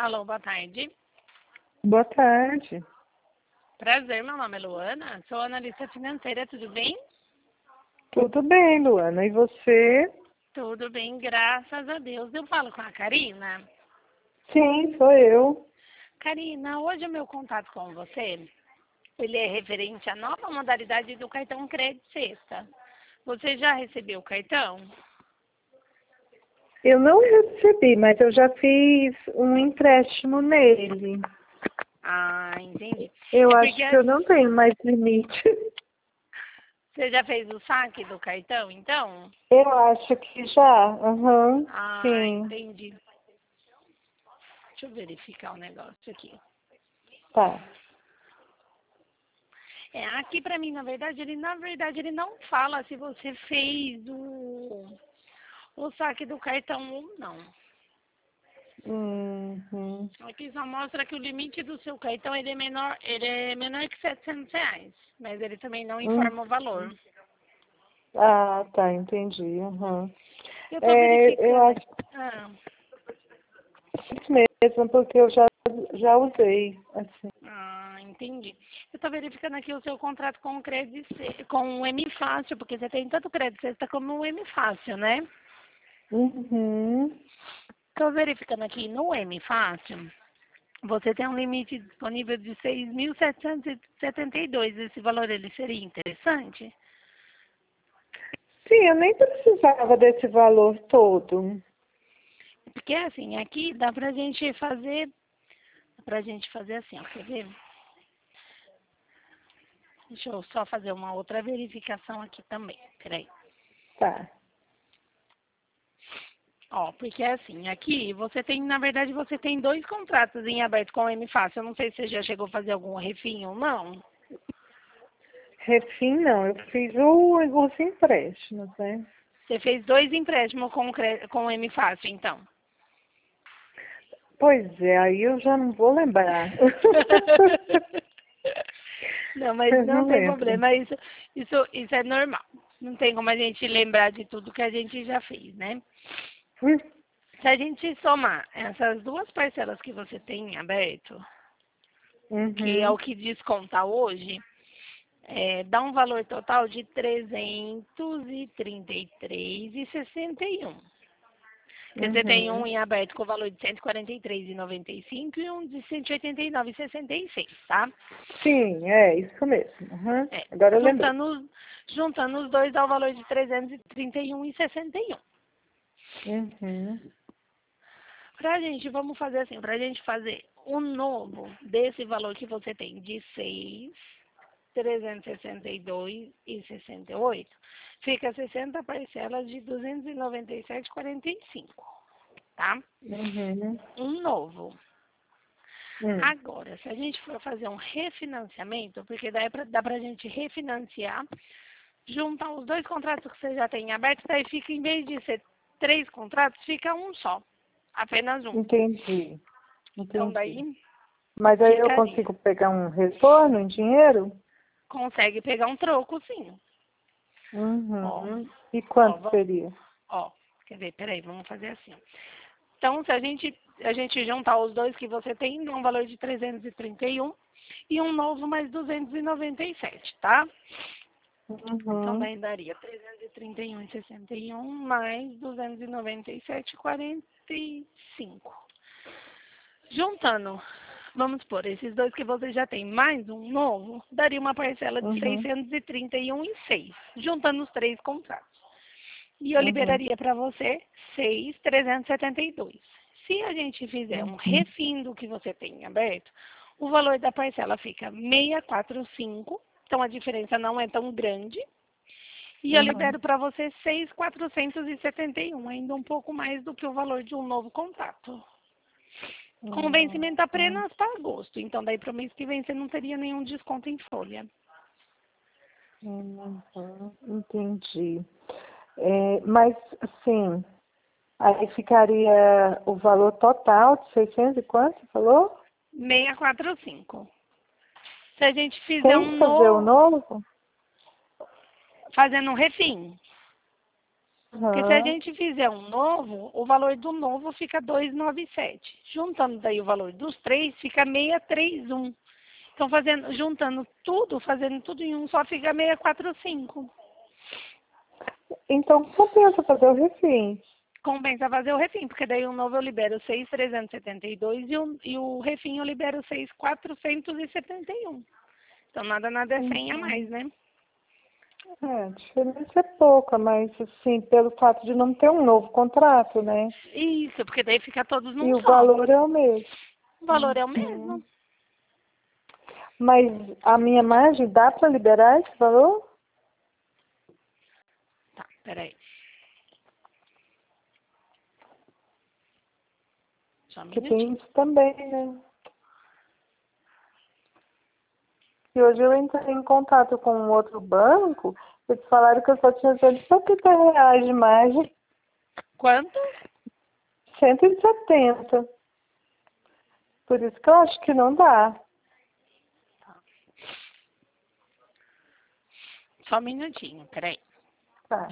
Alô, boa tarde. Boa tarde. Prazer, meu nome é Luana, sou analista financeira, tudo bem? Tudo bem, Luana. E você? Tudo bem, graças a Deus. Eu falo com a Karina. Sim, sou eu. Karina, hoje o meu contato com você, ele é referente à nova modalidade do cartão Crédito Sexta. Você já recebeu o cartão? Eu não recebi, mas eu já fiz um empréstimo nele. Ah, entendi. Eu É acho porque que eu não tenho mais limite. você já fez o saque do cartão, então? Eu acho que já. Aham. Ah, Sim. entendi. Deixa eu verificar o negócio aqui. Tá. É, aqui pra mim, na verdade, ele não fala se você fez o saque do cartão ou não. Uhum. Aqui só mostra que o limite do seu cartão ele é menor que R$ 700, mas ele também não Hum. informa o valor. Ah, tá, entendi. Uhum. Eu tô Eu verificando. acho Ah, isso mesmo, porque eu já usei, assim. entendi. Eu tô verificando aqui o seu contrato com o com o M Fácil, porque você tem tanto crédito sexta como o M Fácil, né? Uhum. Tô verificando aqui no M Fácil. Você tem um limite disponível de 6.772. Esse valor ele seria interessante? Sim, eu nem precisava desse valor todo. Porque assim, aqui dá pra gente fazer assim, ó, quer ver? Deixa eu só fazer uma outra verificação aqui também. Peraí. Tá. Ó, porque assim, aqui na verdade, você tem dois contratos em aberto com o M Fácil. Eu não sei se você já chegou a fazer algum refim ou não. Refim não, eu fiz os empréstimos, né? Você fez dois empréstimos com o M Fácil, então. Pois é, aí eu já não vou lembrar. Não, mas Eu não não tem lembro. problema, isso é normal. Não tem como a gente lembrar de tudo que a gente já fez, né? Hum. Se a gente somar essas duas parcelas que você tem em aberto, que é o Uhum. que desconta hoje, dá um valor total de 333,61. Porque você tem um Uhum. em aberto com o valor de 143,95 e um de 189,66, tá? Sim, é isso mesmo. Uhum. É, Agora eu lembrei. juntando os dois dá o valor de 331,61. Uhum. Vamos fazer assim, pra gente fazer o novo desse valor que você tem de 6.362,68, fica 60 parcelas de 297,45, tá? Uhum. Um novo. Hum. Agora, se a gente for fazer um refinanciamento, porque dá pra gente refinanciar, juntar os dois contratos que você já tem abertos, daí fica, em vez de ser três contratos, fica um só. Apenas um. Entendi. Então, Entendi. daí, Mas aí eu ficaria. consigo pegar um retorno em dinheiro? Consegue pegar um troco, sim. Ó, Uhum. E ó, quanto seria? ó. Quer ver, peraí, vamos fazer assim. Então, se a gente juntar os dois que você tem, dá um valor de 331 e um novo mais 297, tá? Então, Uhum. daí daria 331,61 mais 297,45. Juntando, vamos supor, esses dois que você já tem, mais um novo, daria uma parcela de Uhum. 631,06, juntando os três contratos. E eu Uhum. liberaria para você 6.372. Se a gente fizer um Uhum. refim do que você tem aberto, o valor da parcela fica 645, então a diferença não é tão grande. E eu Uhum. libero para você 6.471, ainda um pouco mais do que o valor de um novo contrato. Com vencimento Uhum. apenas para agosto. Então, daí para o mês que vem você não teria nenhum desconto em folha. Uhum. Entendi. Mas, assim, aí ficaria o valor total de 600 e quanto você falou? 645. Se a gente fizer Sem um fazer o novo, novo? fazendo um refim, Porque se a Aham. gente fizer um novo, o valor do novo fica 297. Juntando daí o valor dos três, fica 631. Então, fazendo tudo em um, só fica 645. Então, compensa fazer o refim. Compensa fazer o refim, porque daí o novo eu libero 6.372 e o refim eu libero 6.471. Então, nada é 100 a mais, né? A diferença é pouca, mas assim, pelo fato de não ter um novo contrato, né? Isso, porque daí fica todos num E o só. valor é o mesmo. O valor é o Uhum. mesmo. Mas a minha margem dá para liberar esse valor? Tá, peraí. Só um Porque tem minutinho. isso também, né? E hoje eu entrei em contato com um outro banco, eles falaram que eu só tinha R$ 170 de margem, Quanto? 170. Por isso que eu acho que não dá. Só um minutinho, peraí. Tá.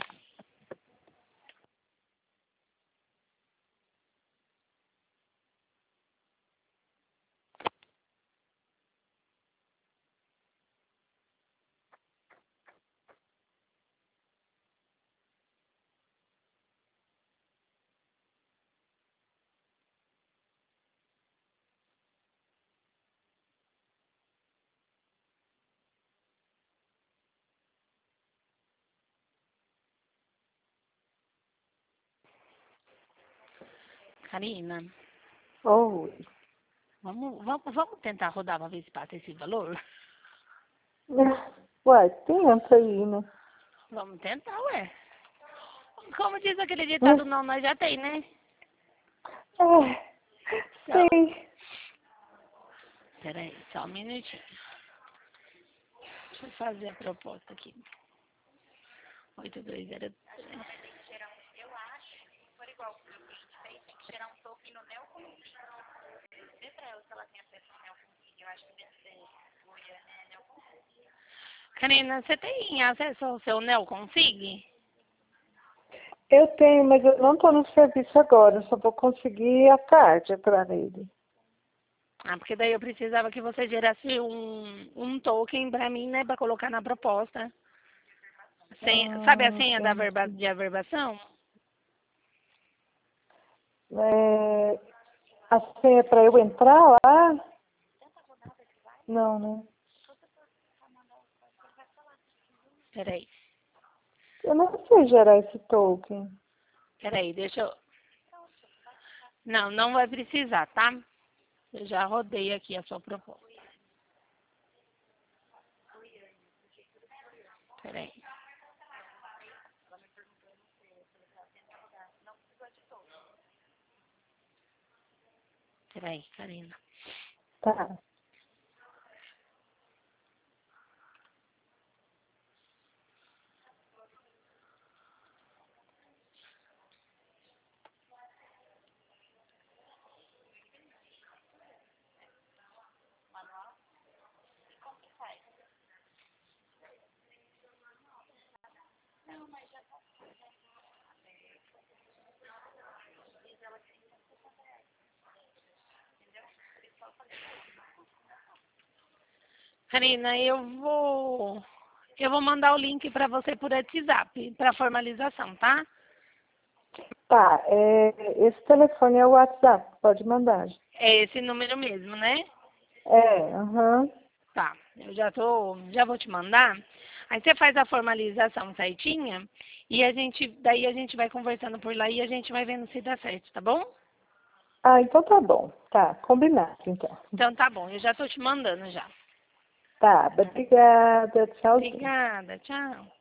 Karina, Oi. vamos tentar rodar para ver se passa esse valor? Ué, tenta aí, né? Vamos tentar, ué. Como diz aquele ditado, não, nós já tem, né? É, Então, sim. peraí, só um minutinho. Deixa eu fazer a proposta aqui. 8203. Karina, você tem acesso ao seu Neo Consig? Eu tenho, mas eu não estou no serviço agora. Eu só vou conseguir à tarde entrar nele. Ah, porque daí eu precisava que você gerasse um token para mim, né, para colocar na proposta. Sabe a senha Entendi. de averbação? É, a senha para eu entrar lá? Não, né? Peraí, Eu não sei gerar esse token. deixa eu... Não, não vai precisar, tá? Eu já rodei aqui a sua proposta. Peraí. Peraí, Karina. Tá. Karina, eu vou mandar o link para você por WhatsApp, para formalização, tá? Tá, esse telefone é o WhatsApp, pode mandar. É esse número mesmo, né? Aham. Tá, já vou te mandar. Aí você faz a formalização certinha e daí a gente vai conversando por lá e a gente vai vendo se dá certo, tá bom? Ah, então tá bom. Tá, combinado, então. Então tá bom, eu já tô te mandando já. Tá, obrigada. Tchauzinho. Obrigada, tchau.